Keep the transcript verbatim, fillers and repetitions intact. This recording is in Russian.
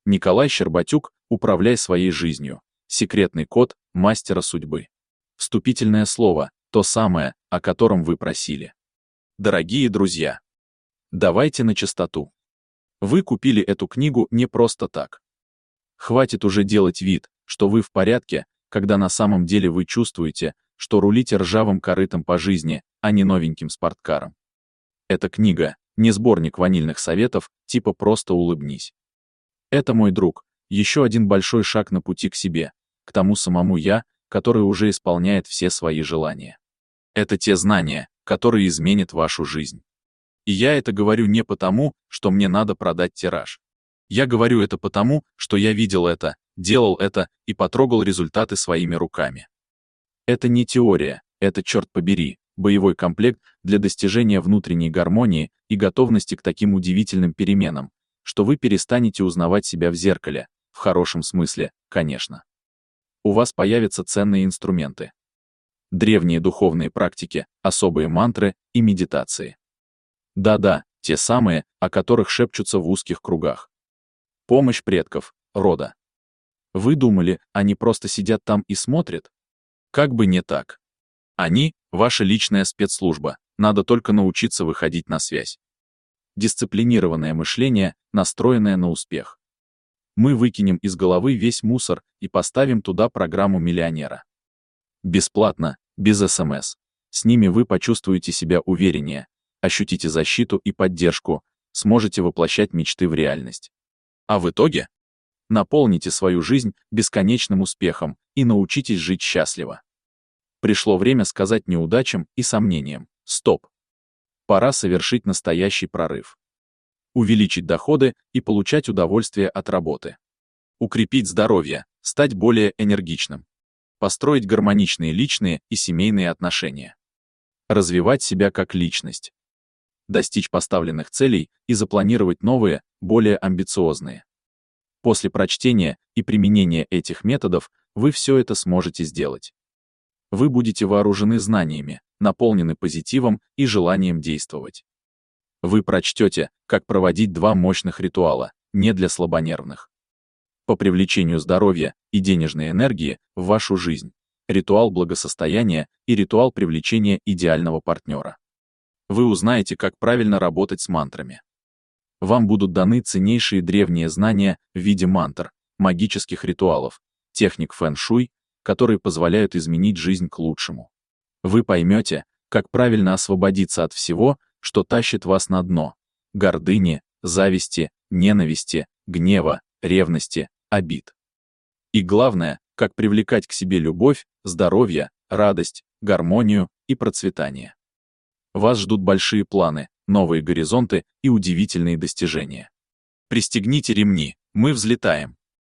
Николай Щербатюк, «Управляй своей жизнью». Секретный код мастера судьбы. Вступительное слово, то самое, о котором вы просили. Дорогие друзья, давайте на чистоту. Вы купили эту книгу не просто так. Хватит уже делать вид, что вы в порядке, когда на самом деле вы чувствуете, что рулите ржавым корытом по жизни, а не новеньким спорткаром. Эта книга — не сборник ванильных советов, типа «просто улыбнись». Это, мой друг, еще один большой шаг на пути к себе, к тому самому «я», который уже исполняет все свои желания. Это те знания, которые изменят вашу жизнь. И я это говорю не потому, что мне надо продать тираж. Я говорю это потому, что я видел это, делал это и потрогал результаты своими руками. Это не теория, это, черт побери, боевой комплект для достижения внутренней гармонии и готовности к таким удивительным переменам, что вы перестанете узнавать себя в зеркале, в хорошем смысле, конечно. У вас появятся ценные инструменты. Древние духовные практики, особые мантры и медитации. Да-да, те самые, о которых шепчутся в узких кругах. Помощь предков, рода. Вы думали, они просто сидят там и смотрят? Как бы не так. Они — ваша личная спецслужба, надо только научиться выходить на связь. Дисциплинированное мышление, настроенное на успех. Мы выкинем из головы весь мусор и поставим туда программу миллионера. Бесплатно, без эс эм эс. С ними вы почувствуете себя увереннее, ощутите защиту и поддержку, сможете воплощать мечты в реальность. А в итоге наполните свою жизнь бесконечным успехом и научитесь жить счастливо. Пришло время сказать неудачам и сомнениям: стоп. Пора совершить настоящий прорыв. Увеличить доходы и получать удовольствие от работы. Укрепить здоровье, стать более энергичным. Построить гармоничные личные и семейные отношения. Развивать себя как личность. Достичь поставленных целей и запланировать новые, более амбициозные. После прочтения и применения этих методов вы все это сможете сделать. Вы будете вооружены знаниями, наполнены позитивом и желанием действовать. Вы прочтете, как проводить два мощных ритуала, не для слабонервных. По привлечению здоровья и денежной энергии в вашу жизнь. Ритуал благосостояния и ритуал привлечения идеального партнера. Вы узнаете, как правильно работать с мантрами. Вам будут даны ценнейшие древние знания в виде мантр, магических ритуалов, техник фэн-шуй, которые позволяют изменить жизнь к лучшему. Вы поймете, как правильно освободиться от всего, что тащит вас на дно: гордыни, зависти, ненависти, гнева, ревности, обид. И главное, как привлекать к себе любовь, здоровье, радость, гармонию и процветание. Вас ждут большие планы, новые горизонты и удивительные достижения. Пристегните ремни, мы взлетаем.